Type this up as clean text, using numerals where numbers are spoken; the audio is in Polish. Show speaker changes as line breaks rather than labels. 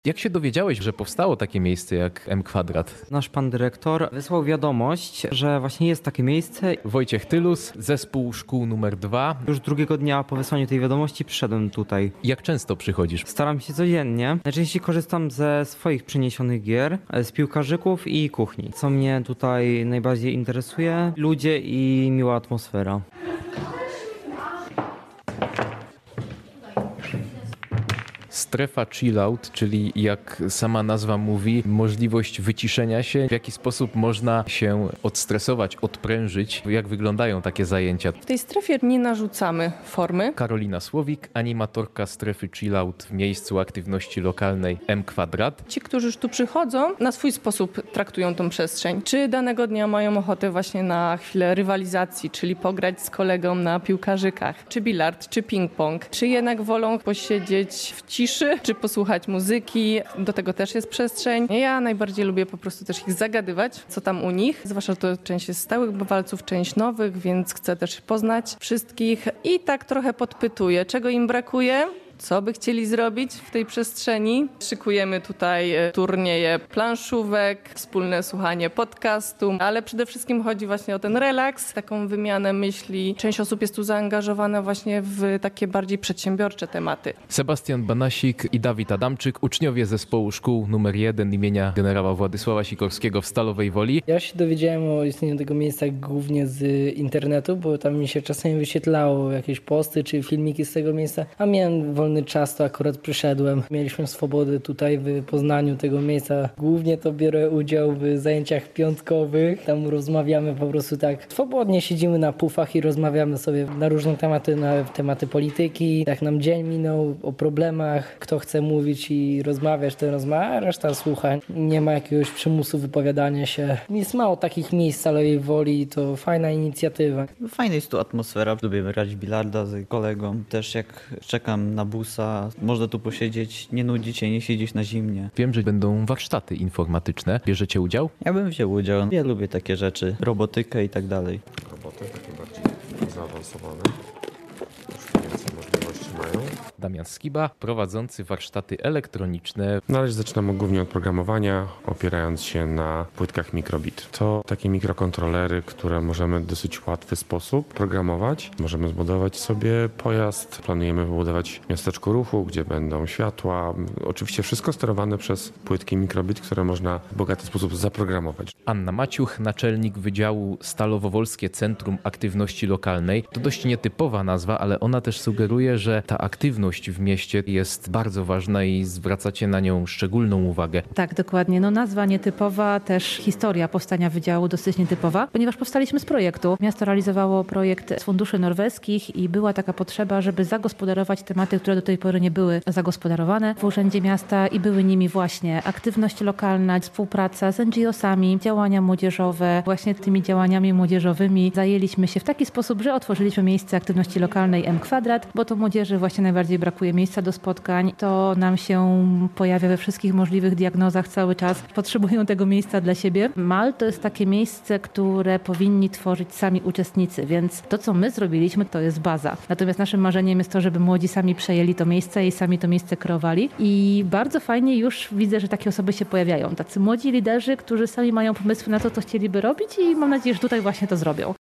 Jak się dowiedziałeś, że powstało takie miejsce jak M Kwadrat?
Nasz pan dyrektor wysłał wiadomość, że właśnie jest takie miejsce.
Wojciech Tylus, zespół szkół numer 2.
Już drugiego dnia po wysłaniu tej wiadomości przyszedłem tutaj.
Jak często przychodzisz?
Staram się codziennie. Najczęściej korzystam ze swoich przyniesionych gier, z piłkarzyków i kuchni. Co mnie tutaj najbardziej interesuje? Ludzie i miła atmosfera.
Strefa chillout, czyli jak sama nazwa mówi, możliwość wyciszenia się. W jaki sposób można się odstresować, odprężyć? Jak wyglądają takie zajęcia?
W tej strefie nie narzucamy formy.
Karolina Słowik, animatorka strefy chillout w miejscu aktywności lokalnej M Kwadrat.
Ci, którzy już tu przychodzą, na swój sposób traktują tą przestrzeń. Czy danego dnia mają ochotę właśnie na chwilę rywalizacji, czyli pograć z kolegą na piłkarzykach, czy bilard, czy ping-pong, czy jednak wolą posiedzieć w ciszy, czy posłuchać muzyki. Do tego też jest przestrzeń. Ja najbardziej lubię po prostu też ich zagadywać, co tam u nich. Zwłaszcza to część jest stałych bywalców, część nowych, więc chcę też poznać wszystkich i tak trochę podpytuję, czego im brakuje. Co by chcieli zrobić w tej przestrzeni? Szykujemy tutaj turnieje planszówek, wspólne słuchanie podcastu, ale przede wszystkim chodzi właśnie o ten relaks, taką wymianę myśli. Część osób jest tu zaangażowana właśnie w takie bardziej przedsiębiorcze tematy.
Sebastian Banasik i Dawid Adamczyk, uczniowie zespołu szkół numer 1 imienia generała Władysława Sikorskiego w Stalowej Woli.
Ja się dowiedziałem o istnieniu tego miejsca głównie z internetu, bo tam mi się czasami wyświetlało jakieś posty czy filmiki z tego miejsca, a miałem wolny czas, to akurat przyszedłem. Mieliśmy swobodę tutaj w poznaniu tego miejsca. Głównie to biorę udział w zajęciach piątkowych. Tam rozmawiamy po prostu tak swobodnie, siedzimy na pufach i rozmawiamy sobie na różne tematy, na tematy polityki. Jak nam dzień minął, o problemach. Kto chce mówić i rozmawiać, to rozmawia, a reszta słucha. Nie ma jakiegoś przymusu wypowiadania się. Jest mało takich miejsc w Stalowej Woli, to fajna inicjatywa.
Fajna jest tu atmosfera. Lubię grać w bilarda z kolegą. Też jak czekam na busa, można tu posiedzieć, nie nudzić się, nie siedzieć na zimnie.
Wiem, że będą warsztaty informatyczne. Bierzecie udział?
Ja bym wziął udział. Ja lubię takie rzeczy, robotykę i tak dalej.
Roboty takie bardziej zaawansowane. Już więcej możliwości mają.
Damian Skiba, prowadzący warsztaty elektroniczne.
Na razie zaczynamy głównie od programowania, opierając się na płytkach mikrobit. To takie mikrokontrolery, które możemy w dosyć łatwy sposób programować. Możemy zbudować sobie pojazd, planujemy wybudować miasteczko ruchu, gdzie będą światła. Oczywiście wszystko sterowane przez płytki mikrobit, które można w bogaty sposób zaprogramować.
Anna Maciuch, naczelnik Wydziału Stalowo-Wolskie Centrum Aktywności Lokalnej. To dość nietypowa nazwa, ale ona też sugeruje, że ta aktywność w mieście jest bardzo ważna i zwracacie na nią szczególną uwagę.
Tak, dokładnie. No nazwa nietypowa, też historia powstania wydziału dosyć nietypowa, ponieważ powstaliśmy z projektu. Miasto realizowało projekt z funduszy norweskich i była taka potrzeba, żeby zagospodarować tematy, które do tej pory nie były zagospodarowane w Urzędzie Miasta i były nimi właśnie aktywność lokalna, współpraca z NGO-sami, działania młodzieżowe. Właśnie tymi działaniami młodzieżowymi zajęliśmy się w taki sposób, że otworzyliśmy miejsce aktywności lokalnej M Kwadrat, bo to młodzieży właśnie najbardziej brakuje miejsca do spotkań. To nam się pojawia we wszystkich możliwych diagnozach cały czas. Potrzebują tego miejsca dla siebie. MAL to jest takie miejsce, które powinni tworzyć sami uczestnicy, więc to, co my zrobiliśmy, to jest baza. Natomiast naszym marzeniem jest to, żeby młodzi sami przejęli to miejsce i sami to miejsce kreowali. I bardzo fajnie już widzę, że takie osoby się pojawiają. Tacy młodzi liderzy, którzy sami mają pomysły na to, co chcieliby robić i mam nadzieję, że tutaj właśnie to zrobią.